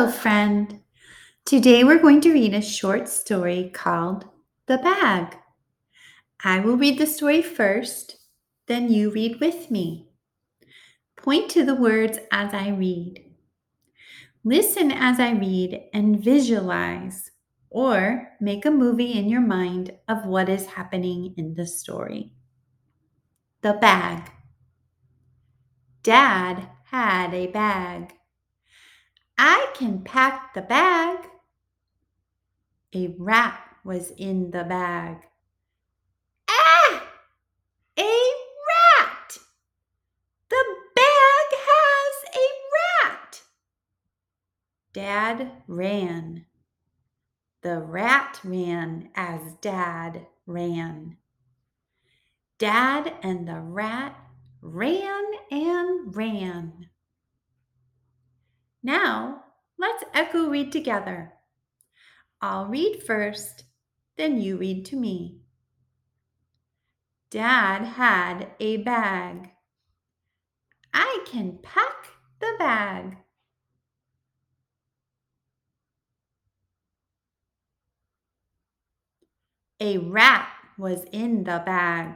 Hello, friend. Today we're going to read a short story called The Bag. I will read the story first, then you read with me. Point to the words as I read. Listen as I read and visualize, or make a movie in your mind of what is happening in the story. The Bag. Dad had a bag. I can pack the bag. A rat was in the bag. Ah! A rat! The bag has a rat! Dad ran. The rat ran as Dad ran. Dad and the rat ran and ran. Now, let's echo read together. I'll read first, then you read to me. Dad had a bag. I can pack the bag. A rat was in the bag.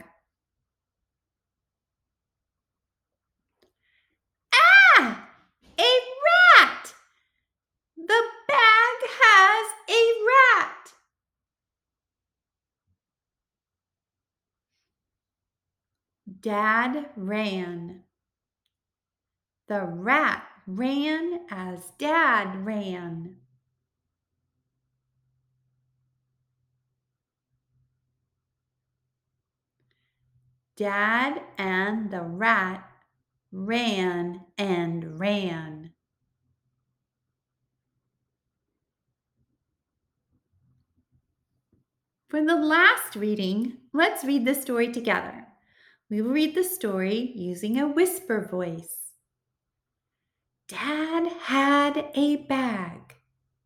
Ah! A rat! The bag has a rat! Dad ran. The rat ran as Dad ran. Dad and the rat ran and ran. For the last reading, let's read the story together. We will read the story using a whisper voice. Dad had a bag.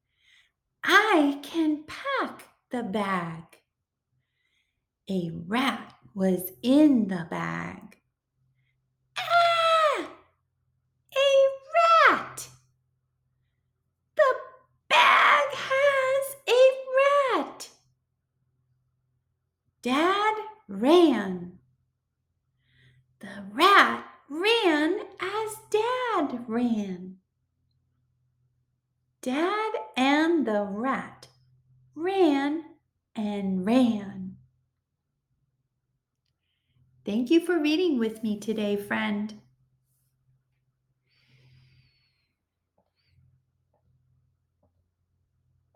I can pack the bag. A rat was in the bag. Ah! A rat! The bag has a rat! Dad ran. The rat ran as Dad ran. Dad and the rat ran and ran. Thank you for reading with me today, friend.